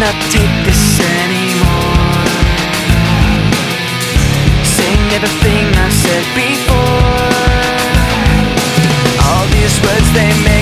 cannot take this anymore. Saying everything I've said before. All these words they make